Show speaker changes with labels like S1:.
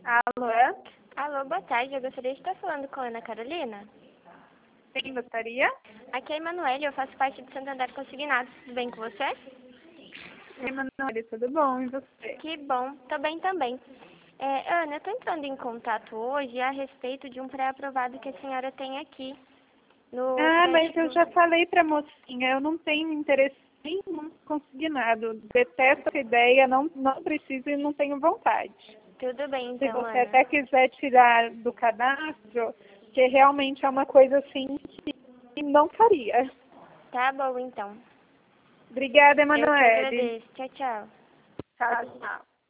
S1: Alô, é?
S2: Alô, boa tarde. Eu gostaria de estar falando com a Ana Carolina.
S1: Quem gostaria?
S2: Aqui é a Emanuele, eu faço parte do Santander Consignados. Tudo bem com você?
S1: Emanuele, tudo bom? E você?
S2: Que bom. Tô bem também. Ana, eu tô entrando em contato hoje a respeito de um pré-aprovado que a senhora tem aqui no
S1: Mas eu
S2: crédito.
S1: já falei pra mocinha, eu não tenho interesse nenhum consignado. Detesto essa ideia, não preciso e não tenho vontade.
S2: Tudo bem,
S1: Se
S2: então,
S1: você
S2: Ana.
S1: até quiser tirar do cadastro, que realmente é uma coisa assim que não faria.
S2: Tá bom, então.
S1: Obrigada,
S2: Eu que
S1: Emanuele.
S2: agradeço. Tchau, tchau.
S1: Tchau, tchau.